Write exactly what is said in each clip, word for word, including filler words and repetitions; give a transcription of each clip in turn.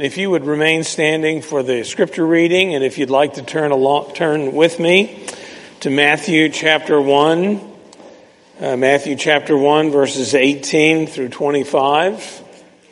And if you would remain standing for the scripture reading, and if you'd like to turn along, turn with me to Matthew chapter one, uh, Matthew chapter one, verses eighteen through twenty-five.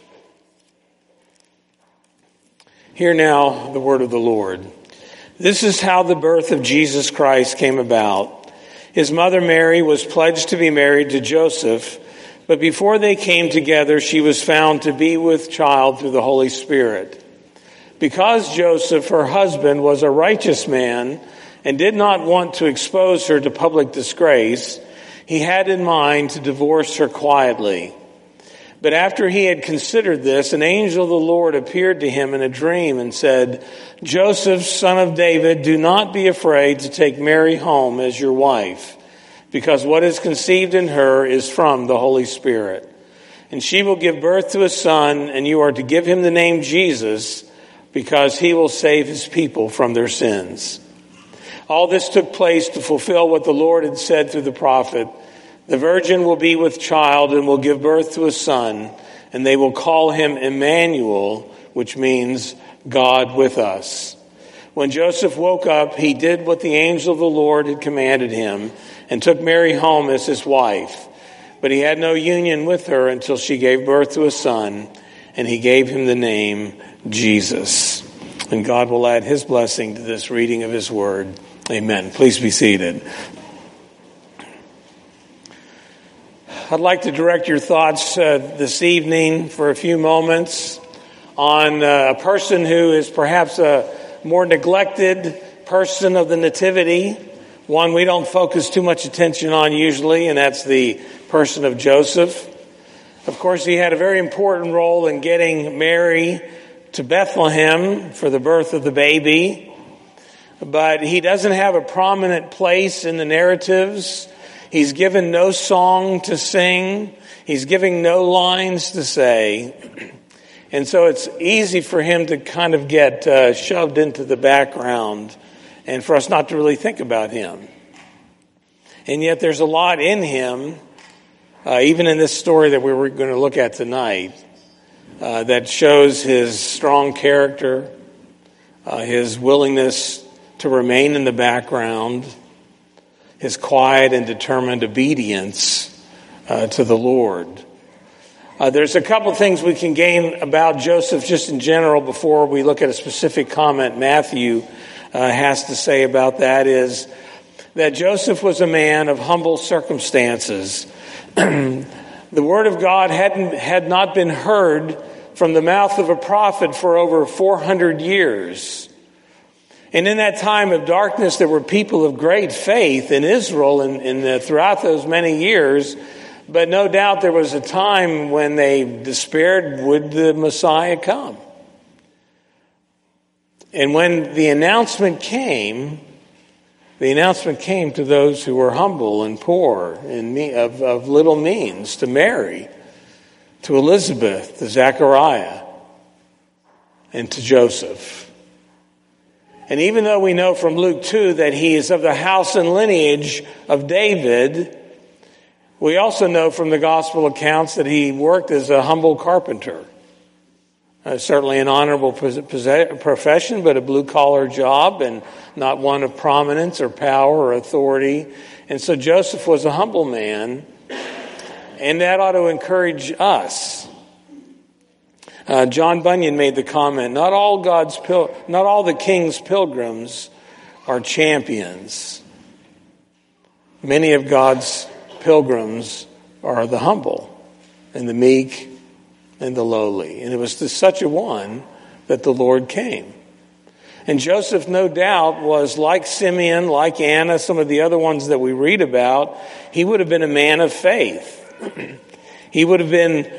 Hear now the word of the Lord. This is how the birth of Jesus Christ came about. His mother Mary was pledged to be married to Joseph, but before they came together, she was found to be with child through the Holy Spirit. Because Joseph, her husband, was a righteous man and did not want to expose her to public disgrace, he had in mind to divorce her quietly. But after he had considered this, an angel of the Lord appeared to him in a dream and said, "Joseph, son of David, do not be afraid to take Mary home as your wife, because what is conceived in her is from the Holy Spirit. And she will give birth to a son, and you are to give him the name Jesus, because he will save his people from their sins." All this took place to fulfill what the Lord had said through the prophet. The virgin will be with child and will give birth to a son, and they will call him Emmanuel, which means God with us. When Joseph woke up, he did what the angel of the Lord had commanded him and took Mary home as his wife. But he had no union with her until she gave birth to a son, and he gave him the name Jesus. And God will add his blessing to this reading of his word. Amen. Please be seated. I'd like to direct your thoughts uh, this evening for a few moments on uh, a person who is perhaps a more neglected person of the Nativity, one we don't focus too much attention on usually, and that's the person of Joseph. Of course, he had a very important role in getting Mary to Bethlehem for the birth of the baby, but he doesn't have a prominent place in the narratives. He's given no song to sing. He's giving no lines to say. And so it's easy for him to kind of get uh, shoved into the background and for us not to really think about him. And yet there's a lot in him, uh, even in this story that we we're going to look at tonight, uh, that shows his strong character, uh, his willingness to remain in the background, his quiet and determined obedience uh, to the Lord. Uh, there's a couple things we can gain about Joseph just in general before we look at a specific comment Matthew uh, has to say about that, is that Joseph was a man of humble circumstances. The word of God hadn't had not been heard from the mouth of a prophet for over four hundred years. And in that time of darkness, there were people of great faith in Israel and, and uh, throughout those many years. But no doubt there was a time when they despaired, would the Messiah come? And when the announcement came, the announcement came to those who were humble and poor and of, of little means, to Mary, to Elizabeth, to Zechariah, and to Joseph. And even though we know from Luke two that he is of the house and lineage of David, we also know from the gospel accounts that he worked as a humble carpenter. Uh, certainly an honorable profession, but a blue-collar job and not one of prominence or power or authority. And so Joseph was a humble man, and that ought to encourage us. Uh, John Bunyan made the comment, not all God's pil- not all the king's pilgrims are champions. Many of God's pilgrims are the humble and the meek and the lowly. And it was to such a one that the Lord came. And Joseph, no doubt, was like Simeon, like Anna, some of the other ones that we read about. He would have been a man of faith. He would have been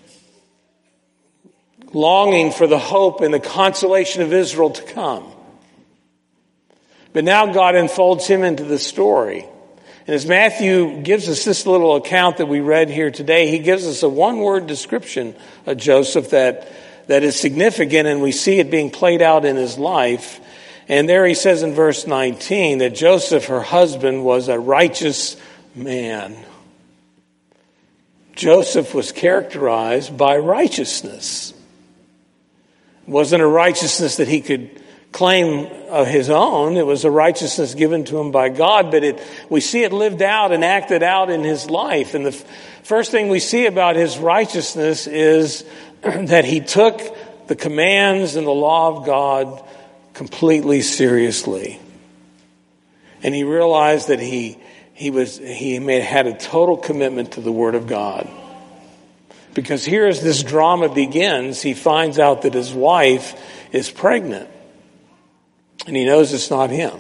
longing for the hope and the consolation of Israel to come. But now God enfolds him into the story. And as Matthew gives us this little account that we read here today, he gives us a one-word description of Joseph that, that is significant, and we see it being played out in his life. And there he says in verse nineteen that Joseph, her husband, was a righteous man. Joseph was characterized by righteousness. wasn't a righteousness that he could claim of his own. It was a righteousness given to him by God, but it, we see it lived out and acted out in his life. And the f- first thing we see about his righteousness is that he took the commands and the law of God completely seriously. And he realized that he he was he made, had a total commitment to the Word of God. Because here as this drama begins, he finds out that his wife is pregnant. And he knows it's not him.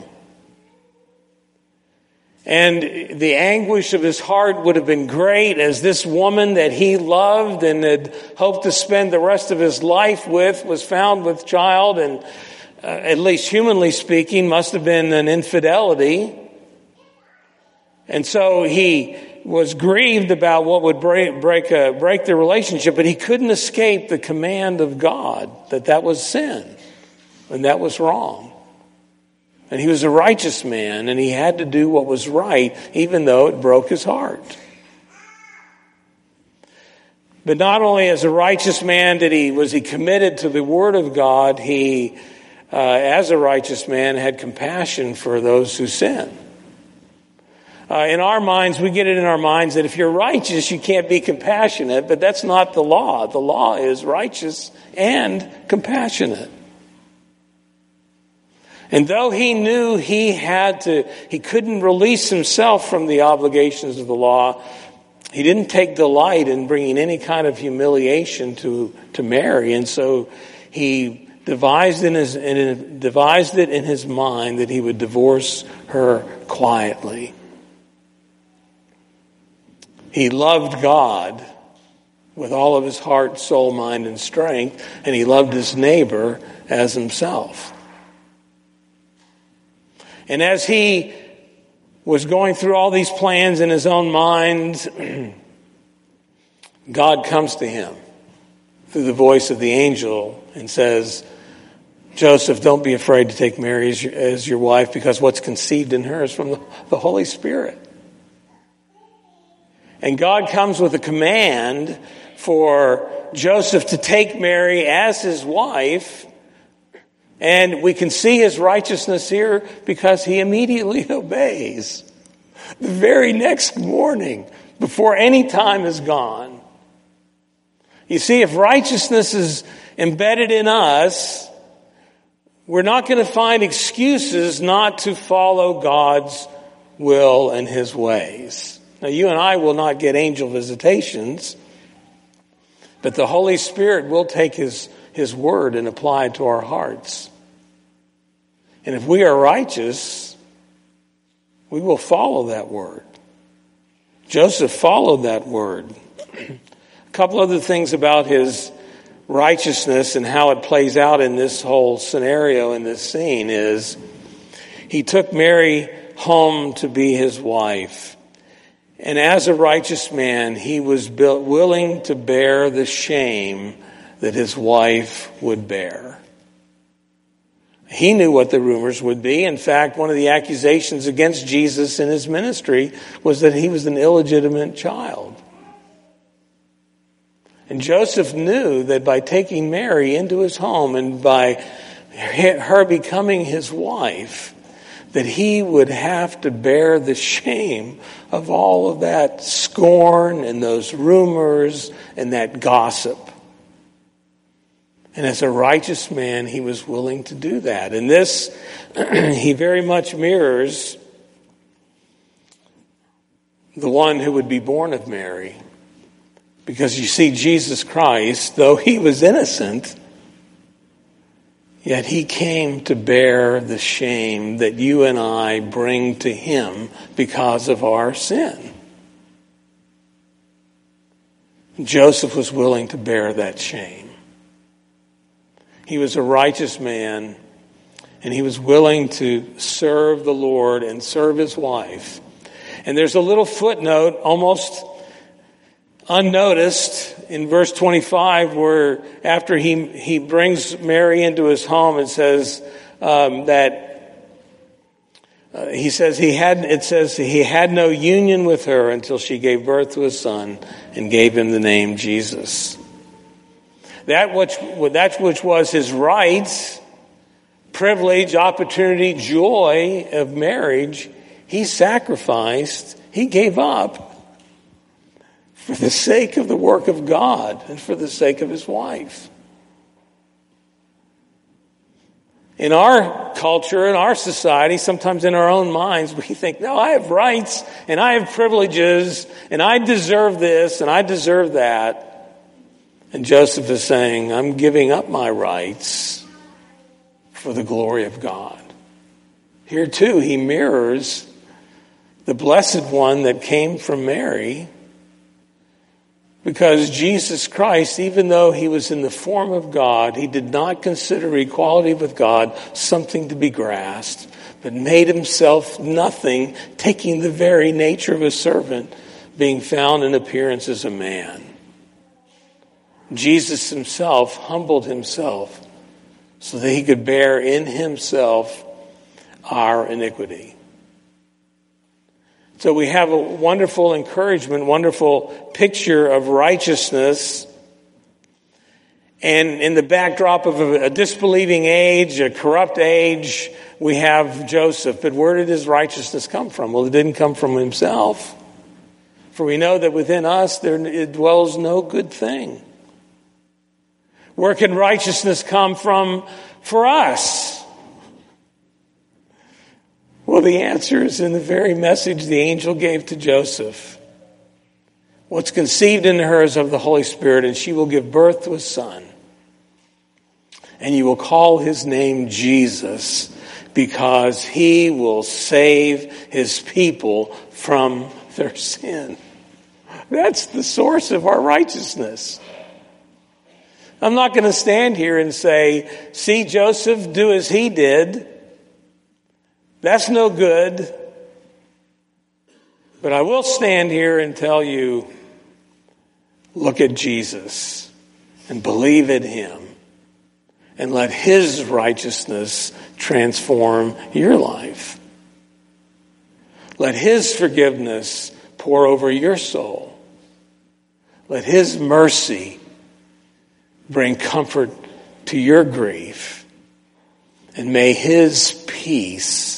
And the anguish of his heart would have been great as this woman that he loved and had hoped to spend the rest of his life with was found with child, and uh, at least humanly speaking, must have been an infidelity. And so he was grieved about what would break break, uh, break the relationship, but he couldn't escape the command of God that that was sin and that was wrong. And he was a righteous man, and he had to do what was right, even though it broke his heart. But not only as a righteous man did he was he committed to the Word of God, he, uh, as a righteous man, had compassion for those who sin. Uh, in our minds, we get it in our minds that if you're righteous, you can't be compassionate, but that's not the law. The law is righteous and compassionate. And though he knew he had to, he couldn't release himself from the obligations of the law, he didn't take delight in bringing any kind of humiliation to, to Mary. And so he devised in his, in, devised it in his mind that he would divorce her quietly. He loved God with all of his heart, soul, mind, and strength, and he loved his neighbor as himself. And as he was going through all these plans in his own mind, God comes to him through the voice of the angel and says, Joseph, don't be afraid to take Mary as your, as your wife, because what's conceived in her is from the, the Holy Spirit. And God comes with a command for Joseph to take Mary as his wife. And we can see his righteousness here because he immediately obeys. The very next morning, before any time has gone. You see, if righteousness is embedded in us, we're not going to find excuses not to follow God's will and his ways. Now, you and I will not get angel visitations, but the Holy Spirit will take his, his word and apply it to our hearts. And if we are righteous, we will follow that word. Joseph followed that word. A couple other things about his righteousness and how it plays out in this whole scenario, in this scene, is he took Mary home to be his wife. And as a righteous man, he was built, willing to bear the shame that his wife would bear. He knew what the rumors would be. In fact, one of the accusations against Jesus in his ministry was that he was an illegitimate child. And Joseph knew that by taking Mary into his home and by her becoming his wife, that he would have to bear the shame of all of that scorn and those rumors and that gossip. And as a righteous man, he was willing to do that. And this, he very much mirrors the one who would be born of Mary. Because you see, Jesus Christ, though he was innocent, yet he came to bear the shame that you and I bring to him because of our sin. Joseph was willing to bear that shame. He was a righteous man, and he was willing to serve the Lord and serve his wife. And there's a little footnote, almost unnoticed, in verse twenty-five, where after he he brings Mary into his home, it says um, that uh, he says he had it says he had no union with her until she gave birth to a son and gave him the name Jesus. That which, that which was his rights, privilege, opportunity, joy of marriage, he sacrificed, he gave up for the sake of the work of God and for the sake of his wife. In our culture, in our society, sometimes in our own minds, we think, no, I have rights and I have privileges and I deserve this and I deserve that. And Joseph is saying, I'm giving up my rights for the glory of God. Here too, he mirrors the blessed one that came from Mary, because Jesus Christ, even though he was in the form of God, he did not consider equality with God something to be grasped, but made himself nothing, taking the very nature of a servant, being found in appearance as a man. Jesus himself humbled himself so that he could bear in himself our iniquity. So we have a wonderful encouragement, wonderful picture of righteousness. And in the backdrop of a, a disbelieving age, a corrupt age, we have Joseph. But where did his righteousness come from? Well, it didn't come from himself. For we know that within us there dwells no good thing. Where can righteousness come from for us? Well, the answer is in the very message the angel gave to Joseph. What's conceived in her is of the Holy Spirit, and she will give birth to a son. And you will call his name Jesus, because he will save his people from their sin. That's the source of our righteousness. I'm not going to stand here and say, see Joseph, do as he did. That's no good. But I will stand here and tell you, look at Jesus and believe in him and let his righteousness transform your life. Let his forgiveness pour over your soul. Let his mercy bring comfort to your grief. And may his peace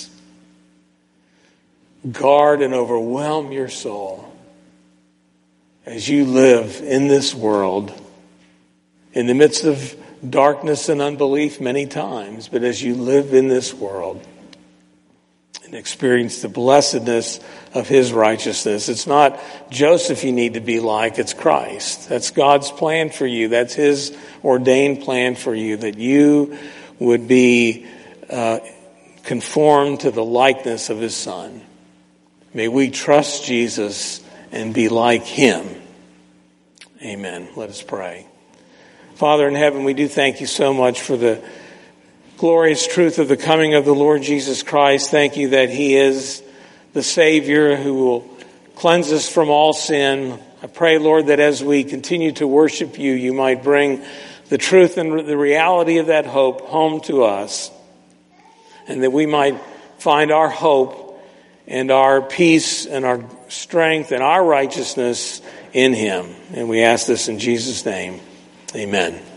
guard and overwhelm your soul as you live in this world in the midst of darkness and unbelief many times, but as you live in this world and experience the blessedness of his righteousness. It's not Joseph you need to be like, it's Christ. That's God's plan for you. That's his ordained plan for you, that you would be uh, conformed to the likeness of his Son. May we trust Jesus and be like him. Amen. Let us pray. Father in heaven, we do thank you so much for the glorious truth of the coming of the Lord Jesus Christ. Thank you that he is the Savior who will cleanse us from all sin. I pray, Lord, that as we continue to worship you, you might bring the truth and the reality of that hope home to us, and that we might find our hope and our peace and our strength and our righteousness in him. And we ask this in Jesus' name. Amen.